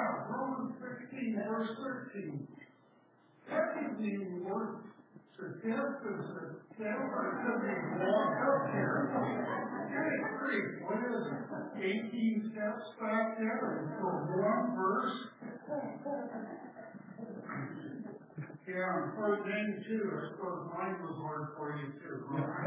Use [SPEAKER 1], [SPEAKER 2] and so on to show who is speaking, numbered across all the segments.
[SPEAKER 1] Romans 16, verse 13. Technically, the word suggest is a step because we walk up here. And it's pretty, what is it, 18 steps back there for one verse? Yeah, and for then too, I suppose mine was hard for you too.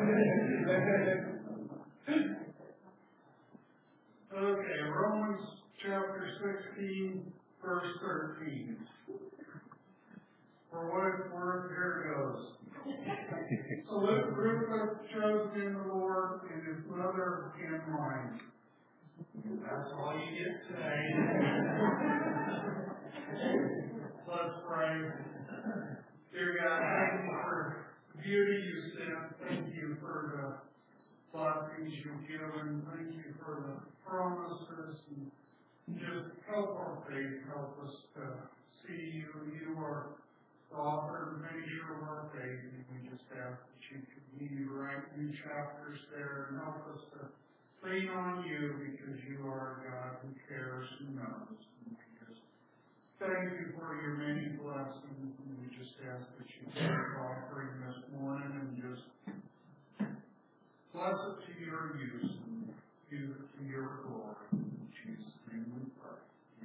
[SPEAKER 1] Okay, Romans chapter 16, verse 13. For what it's worth, here it goes. So let Rufus trust in the Lord and his mother in mine. That's all you get today. Let's pray. Dear God, thank you for the beauty you sent. Thank you for the blessings you've given. Thank you for the promises. And just help our faith. Help us to see you. You are the author and finisher of our faith. And we just ask that you continue to write new chapters there and help us to lean on you because you are a God who cares and knows. And we just thank you for your many blessings. And we just ask that you take our offering this morning and just bless it to your use and use it to your glory. In Jesus' name we pray.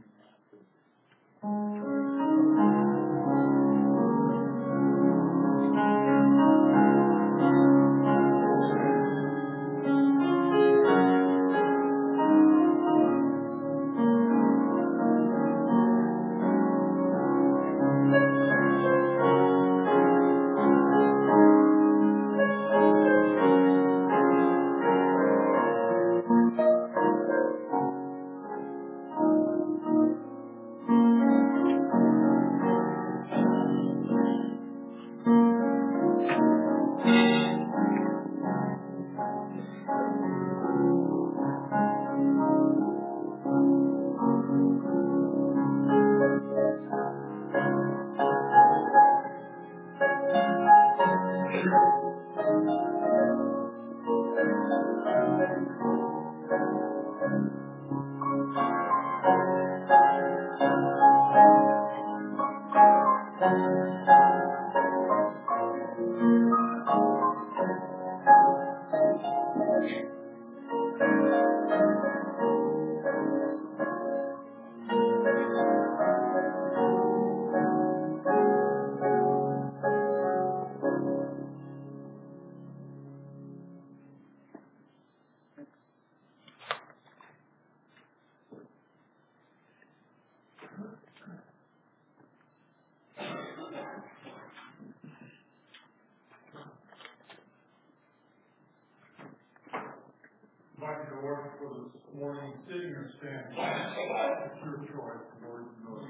[SPEAKER 1] Invite you to worship with us this morning, sitting or standing. It's your choice, the Lord knows.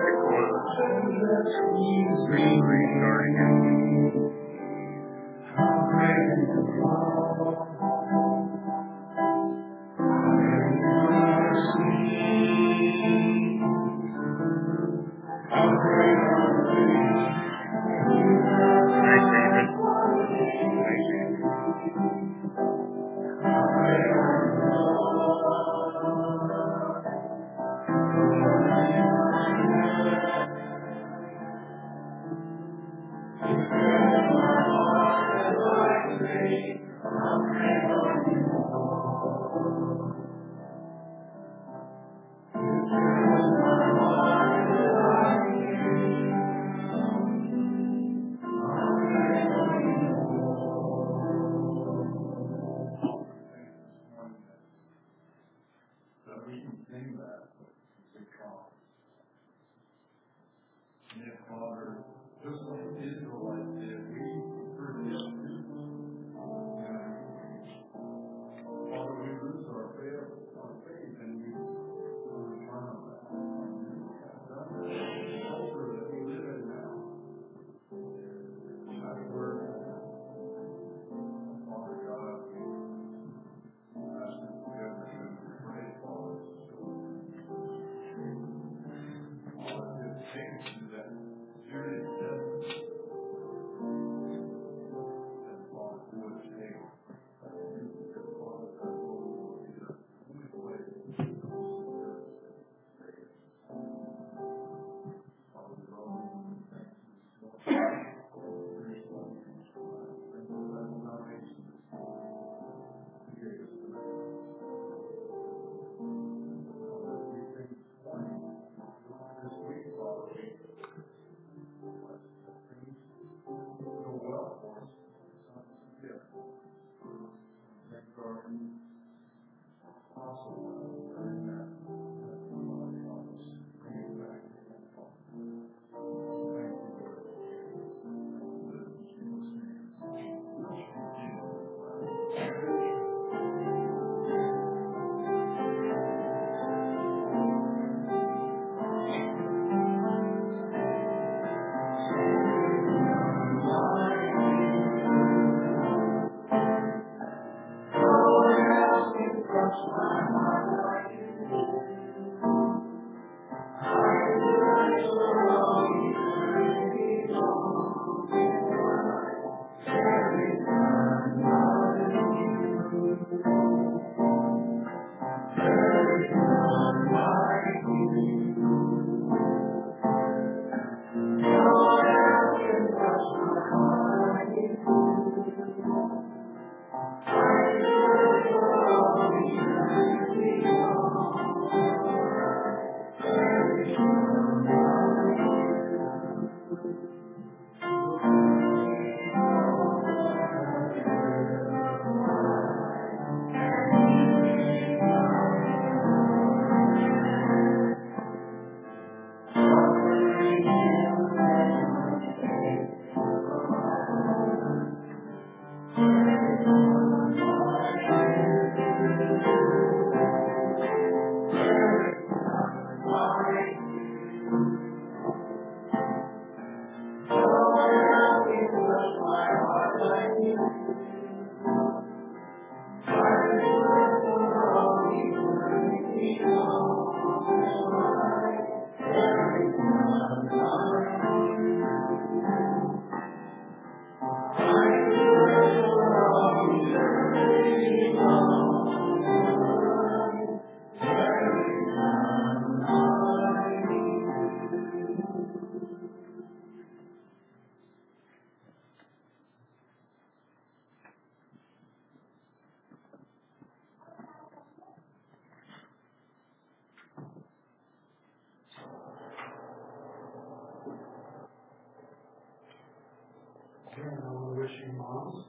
[SPEAKER 1] Again, I want to wish you moms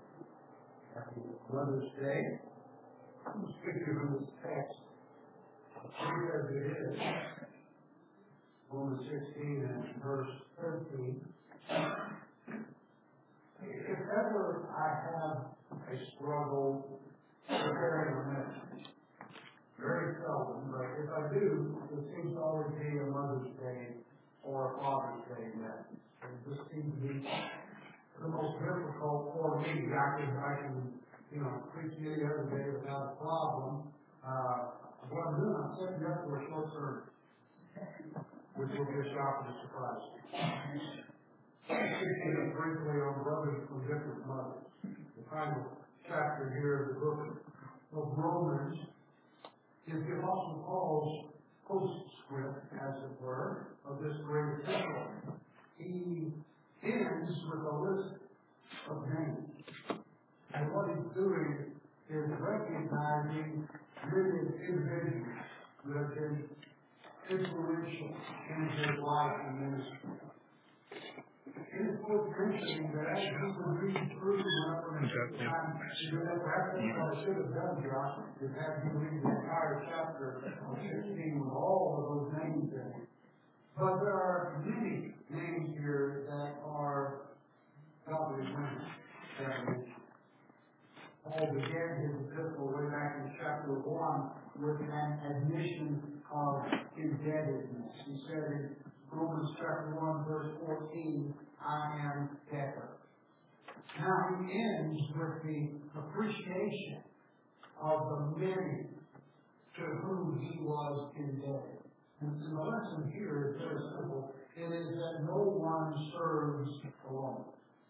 [SPEAKER 1] happy Mother's Day. I'm going to speak to you from this text. As it is, Romans 16 and verse 13. If ever I have a struggle preparing a message, very seldom, but if I do, it seems to always be a Mother's Day
[SPEAKER 2] or Father's Day yet. And this seems to be the most difficult for me. I can preach any other day without a problem. What I'm doing, I'm setting you up for a short service, which will be a shock and a surprise. Speaking briefly on brothers from different mothers. The final chapter here of the book of Romans is the Apostle Paul's postscript, as it were, of this great epistle. He ends with a list of names. And what he's doing is recognizing many individuals that have been influential in his life and ministry. It is worth mentioning that as we would read through perhaps that's what I should have done, Josh, is have you read the entire chapter of 16 with all of those names in it. But there are many names here that are godly women. Paul began his epistle way back in chapter 1 with an admission of indebtedness. He said in Romans chapter 1, verse 14, I am debtor. Now he ends with the appreciation of the many to whom he was indebted. And the lesson here is very simple. It is that no one serves alone.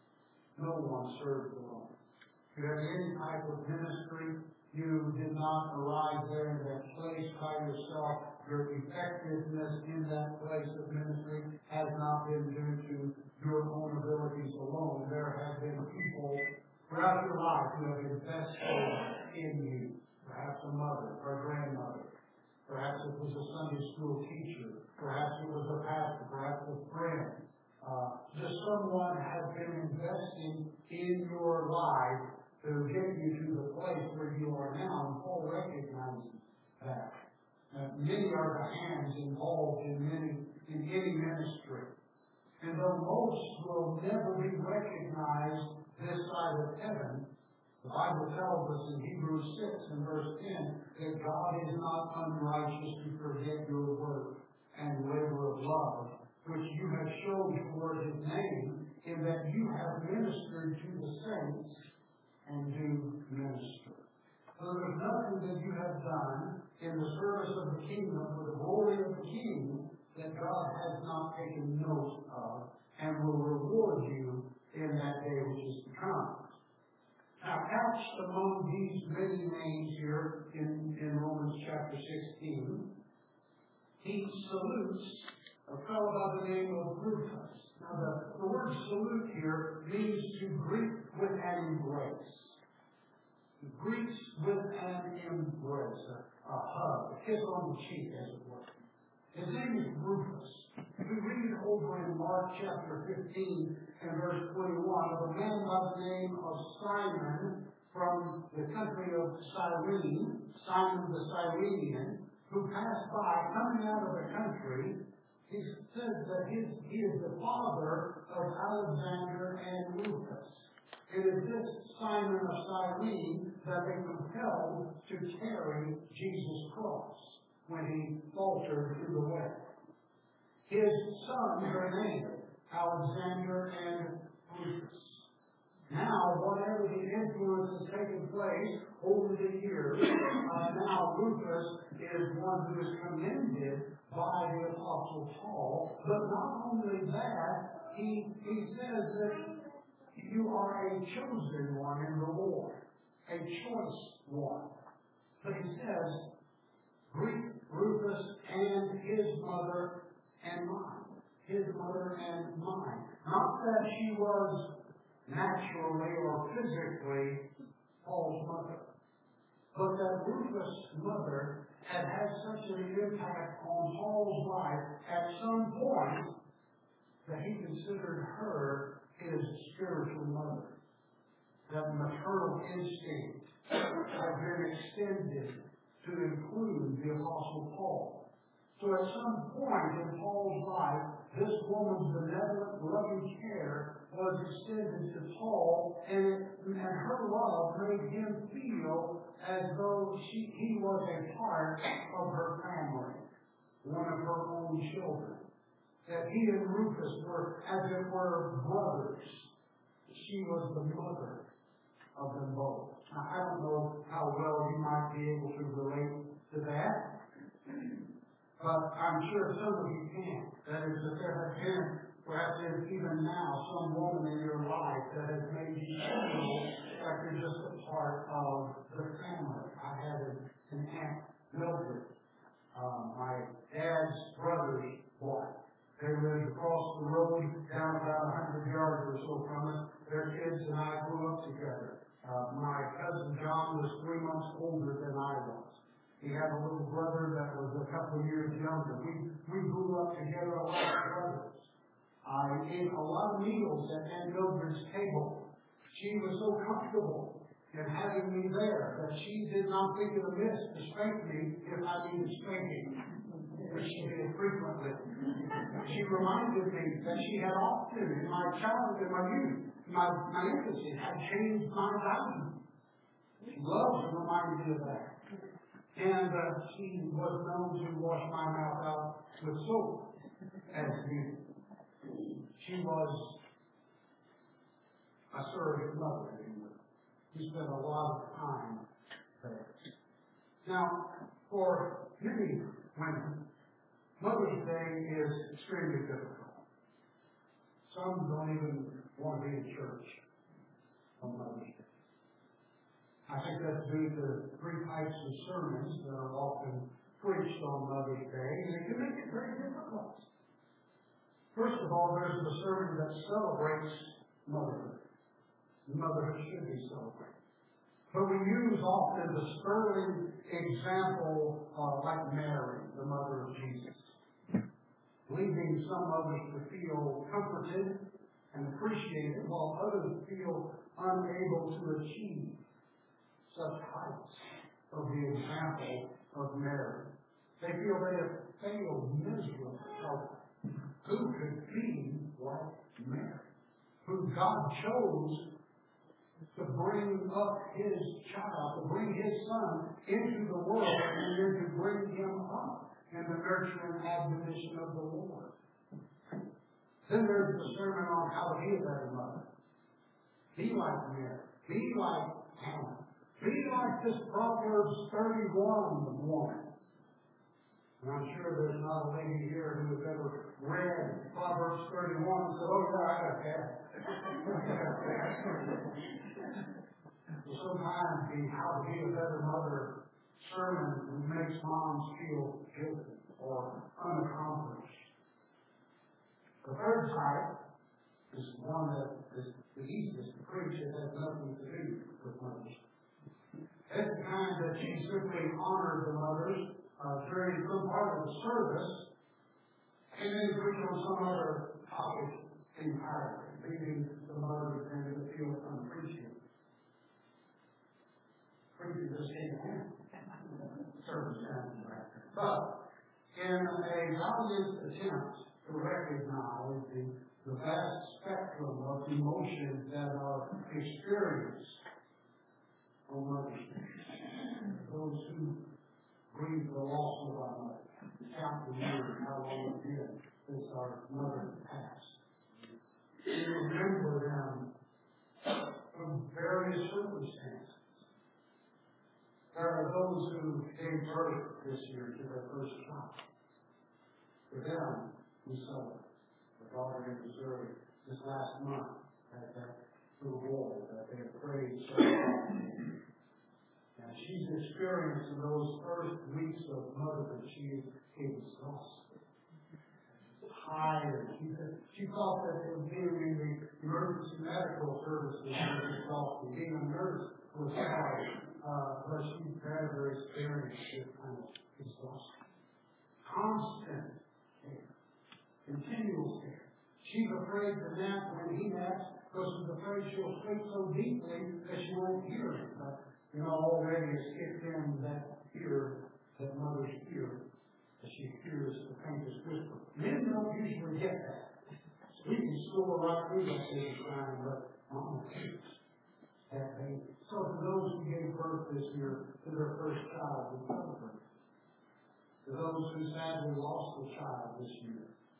[SPEAKER 2] No one serves alone. If you have any type of ministry, you did not arrive there in that place by yourself. Your effectiveness in that place of ministry has not been due to your own abilities alone. There have been people throughout your life who have invested in you. Perhaps a mother or a grandmother. Perhaps it was a Sunday school teacher. Perhaps it was a pastor. Perhaps a friend. Just someone has been investing in your life to get you to the place where you are now. And Paul recognizes that. Many are the hands involved in any ministry. And though most will never be recognized this side of heaven, the Bible tells us in Hebrews 6 and verse 10 that God is not unrighteous to forget your work and labor of love, which you have shown toward his name, in that you have ministered to the saints and do minister. So there's nothing that you have done in the service of the kingdom for the glory of the King that God has not taken note of and will reward you in that day which is to come. Now, couched among these many names here in Romans chapter 16, he salutes a fellow by the name of Rufus. Now, the word salute here means to greet with an embrace. He greets with an embrace, a hug, a kiss on the cheek, as it were. His name is Rufus. We read over in Mark chapter 15 and verse 21 of a man by the name of Simon from the country of Cyrene, Simon the Cyrenian, who passed by coming out of the country. He says that he is the father of Alexander and Rufus. It is this Simon of Cyrene that they compelled to carry Jesus' cross when he faltered through the way. His sons are named Alexander and Rufus. Now, whatever the influence has taken place over the years, now Rufus is one who is commended by the Apostle Paul. But not only that, he says that you are a chosen one in the Lord, a choice one. But he says, greet Rufus and his mother and mine. His mother and mine. Not that she was naturally or physically Paul's mother, but that Rufus' mother had such an impact on Paul's life at some point that he considered her his spiritual mother. That maternal instinct had been extended to include the Apostle Paul. So at some point in Paul's life, this woman's benevolent, loving care was extended to Paul, and her love made him feel as though he was a part of her family, one of her own children. that he and Rufus were, as it were, brothers. She was the mother of them both. Now, I don't know how well you might be able to relate to that, but I'm sure some of you can. That is, if there has been, perhaps there's even now, some woman in your life that has made you feel like you're just a part of the family. I had an aunt, Mildred, my dad's brother's wife. They lived across the road, down about 100 yards or so from us. Their kids and I grew up together. My cousin John was 3 months older than I was. He had a little brother that was a couple of years younger. We grew up together, a lot of brothers. I ate a lot of meals at Aunt Mildred's table. She was so comfortable in having me there that she did not think it amiss to spank me if I needed spanking, which she did frequently. She reminded me that she had often, in my childhood, in my youth, my infancy, had changed my value. She loved to remind me of that. And she was known to wash my mouth out with soap as needed. She was a surrogate mother. We spent a lot of time there. Now, for many women, Mother's Day is extremely difficult. Some don't even want to be in church on Mother's Day. I think that's due to 3 types of sermons that are often preached on Mother's Day, and it can make it very difficult. First of all, there's the sermon that celebrates motherhood. Motherhood should be celebrated. But we use often the sterling example like Mary, the mother of Jesus, leaving some others to feel comforted and appreciated, while others feel unable to achieve such heights of the example of Mary. They feel they have failed miserably. Who could be like Mary, who God chose to bring up His child, to bring His Son into the world, and then to bring Him up in the nurture and admonition of the Lord? Then there's the sermon on how to be a better mother. Be like Mary. Be like Hannah. Be like this Proverbs 31 woman. And I'm sure there's not a lady here who has ever read Proverbs 31 and said, oh, yeah, I got that. Sometimes the How to Be a Better Mother sermon makes moms feel guilty or unaccomplished. The third type is one that is the easiest to preach. It has nothing to do with mothers. It's the kind that she simply honored the mothers during some part of the service, and then preach on some other topic entirely, leaving the mothers then to feel unappreciated. Preaching this in service sounds right. But in a valiant attempt to recognize the vast spectrum of emotions that are experienced on Mother's Day, those who grieve the loss of our mother, count the years, how long it's been since our mother passed. We remember them from various circumstances. There are those who gave birth this year to their first child. For them, we celebrate. The daughter in Missouri this last month had that little boy that they have prayed so hard. And she's experienced in those first weeks of motherhood, she is exhausted, tired. She thought that being in the emergency medical services was exhausting. Being a nurse was hard, but she's never experienced this kind of exhaustion. Constant care, continual care. She's afraid to nap when he naps because she's afraid she'll sleep so deeply that she won't hear him. Already has kicked in that fear that mothers hear as she hears the faintest whisper. Men don't usually get that. We can score right through that same time, but mama hears that baby. So for those who gave birth this year to their first child, we celebrate. For those who sadly lost a child this year,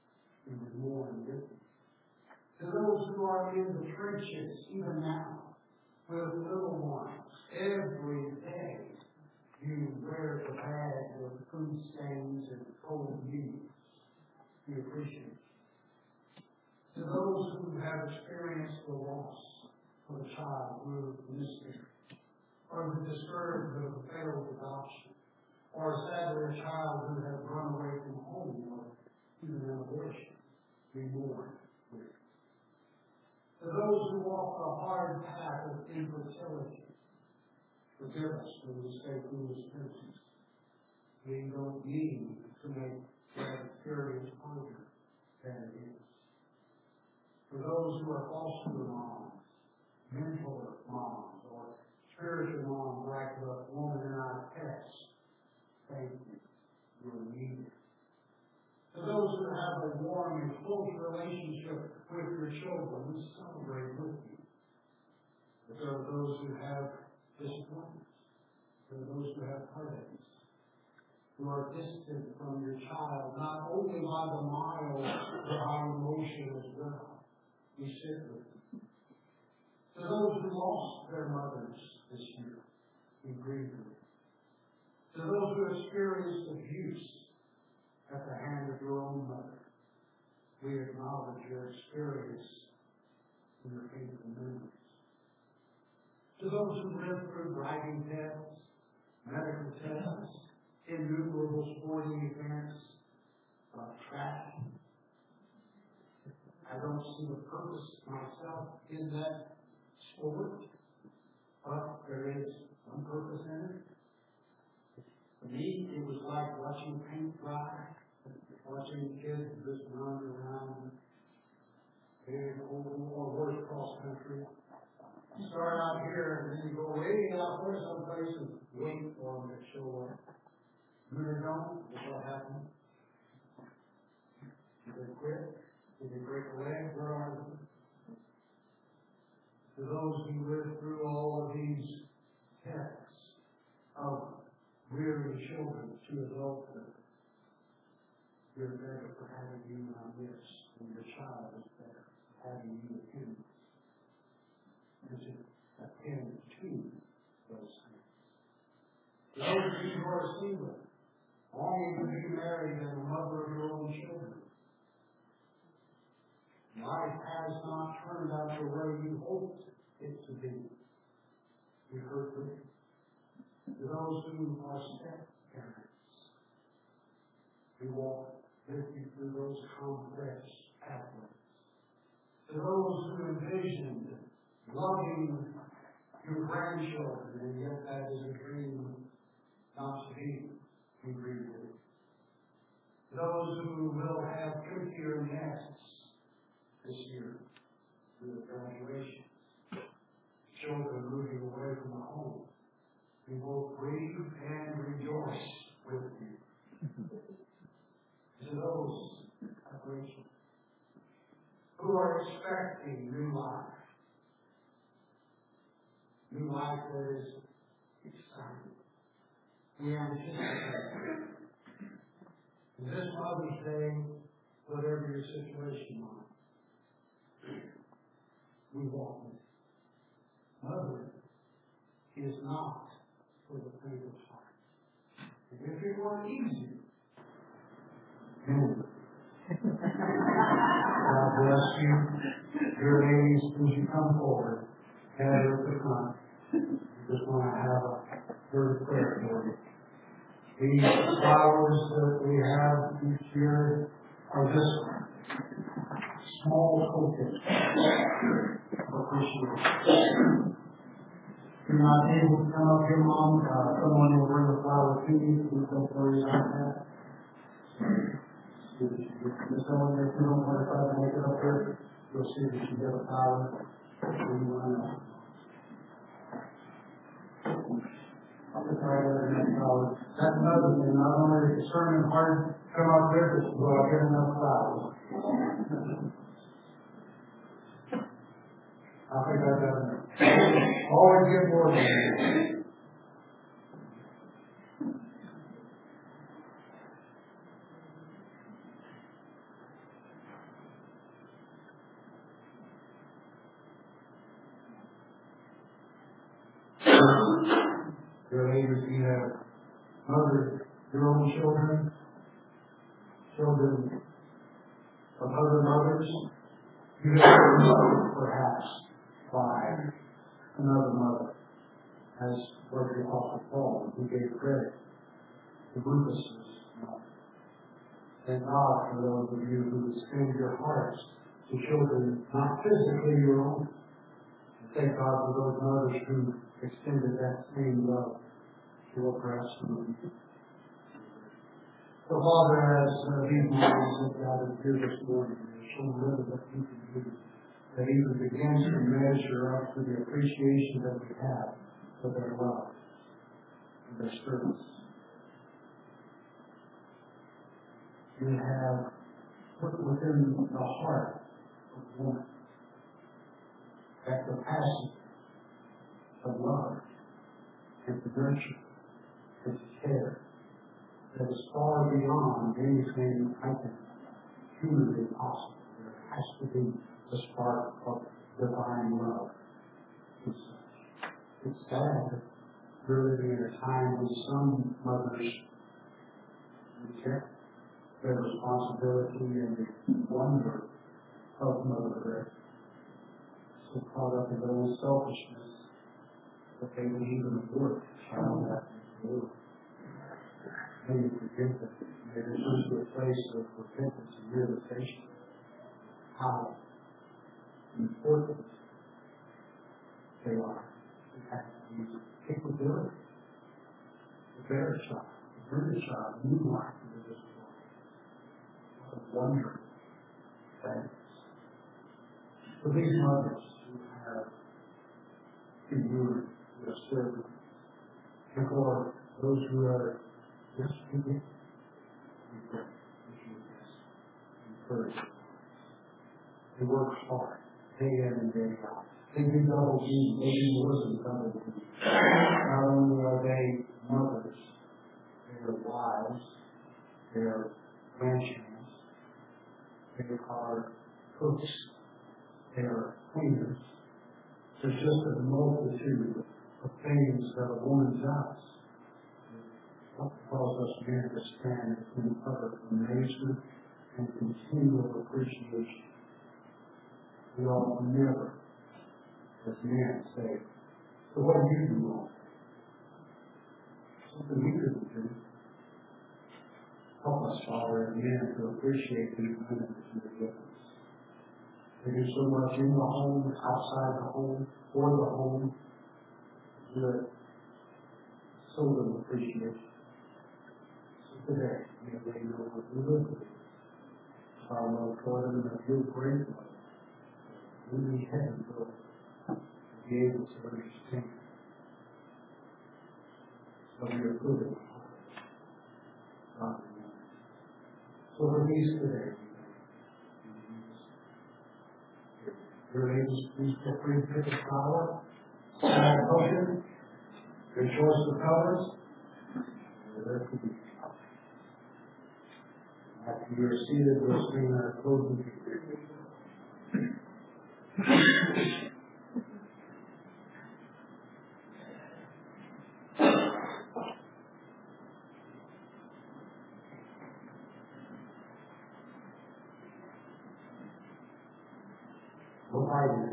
[SPEAKER 2] we would mourn with you. To those who are in the trenches, even now, with little ones, every day you wear the bag of food stains and cold meals. We appreciate it. To those who have experienced the loss of a child through miscarriage, or the disturbed of a failed adoption, or sadly a child who has run away from home, or even an abortion, we mourn with. To those who walk the hard path of infertility, forgive us when we say foolish things. We don't need to make that experience harder than it is. For those who are foster moms, mentor moms, or spiritual moms like the woman in our text, thank you. You're needed. To those who have a warm and close relationship with your children, we celebrate with you. But there are those who have disappointments. There are those who have heartaches, who are distant from your child, not only by the mile, but by emotion as well. We sit with them. To those who lost their mothers this year, we grieve with them. To those who experienced abuse at the hand of your own mother, we acknowledge your experience and your painful memories. To those who lived through driving tests, medical tests, innumerable sporting events, track. I don't see the purpose myself in that sport, but there is some purpose in it. For me, it was like watching paint dry, watching kids just run around in oval or worse cross country. You start out here and then you go way out there someplace and wait for them to show up. When they don't, what happens? Did they quit? Did they break a leg? Where are they? To those who lived through all of these tests of rearing children to adulthood, you're better for having you on this, and your child is better for having you attend. And to attend to those things. To those of you who are single, longing to be married and the mother of your own children, life has not turned out the way you hoped it to be. We heard with you. To those who are step-parents, we walk with you through those complex pathways. To those who envisioned loving your grandchildren, and yet that is a dream not to be, we grieve with you. Those who will have trickier nests this year through the graduation, children moving away from the home, we both grieve and rejoice with you. To those who are expecting new life that is exciting. We anticipate this Mother's Day, whatever your situation might, we walk with it. Mother is not for the faint of heart. And if it were easy, then God bless you. Dear ladies, as you come forward, gather at the front. Just want to have a word of prayer for you. These flowers that we have each year are just small tokens of appreciation. If you're not able to come up here, Mom, someone will bring a flower to you. Please don't worry about that. If someone there, if you don't want to try to make it up here, you'll see that you get a flower. That's another thing. Not only is the sermon hard to come up there, but will I get enough flowers? I think that doesn't. Always get more than that. Dear ladies, you have mothered your own children, children of other mothers. You have been mothered perhaps by another mother, as was the Apostle Paul, who gave credit to Rufus's mother. Thank God for those of you who extend your hearts to children not physically your own. And thank God for those mothers who extended that same love to your perhaps to you. So Father, as these mothers have gathered here this morning, there's so little that you can do that even begins to measure up to the appreciation that we have for their love and their service. You have put within the heart of woman that capacity of love and to nurture and to care that is far beyond anything I can humanly possible. There has to be the spark of divine love. It's sad that we're living in a time when some mothers reject their responsibility and the wonder of motherhood, so caught up in their own selfishness that they would even work to child that in the world. May you forgive them. May they come to a place of repentance and realization how important they are to have the capability to bear a child, to bring a child, new life into this world. What a wonder that is. For these mothers who have endured, who have served, and for those who are just beginning, we pray that you would encourage them. They work hard, day in and day out. They do double duty. They do more than double duty. Not only are they mothers, they are wives, they are grandparents, they are cooks, they are cleaners. There's just a multitude of things that a woman does. What calls us men to stand in utter amazement and continual appreciation. We ought never, as men, say, so what do you do wrong? Something we couldn't do. Help us, Father, as men, to appreciate these women that you have given us. They do so much in the home, outside the home, for the home. Good. So little appreciation. So today, may they know what we live with. Our love for them and your great love. We need heaven, Lord, to be able to understand. So we are good at God. So release today. Your ladies, please feel free to pick a flower, small potion, your choice of colors, and there could be. After you are seated, we'll sing our closing prayer. We'll hide it.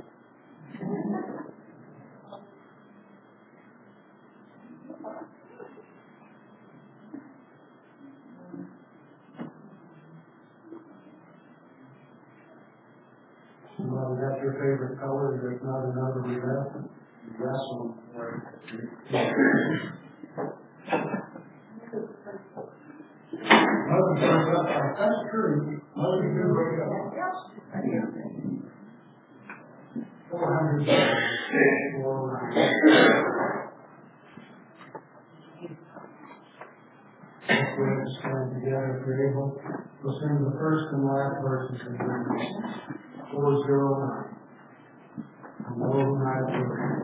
[SPEAKER 2] Well, is that your favorite color? There's not another we left. You wrestle for it. Mother goes up. That's true. Mother do break up. 400 409. Let's go ahead and stand together if you're able. We'll sing the first and last verses in Numbers 409. And Lord, my prayer.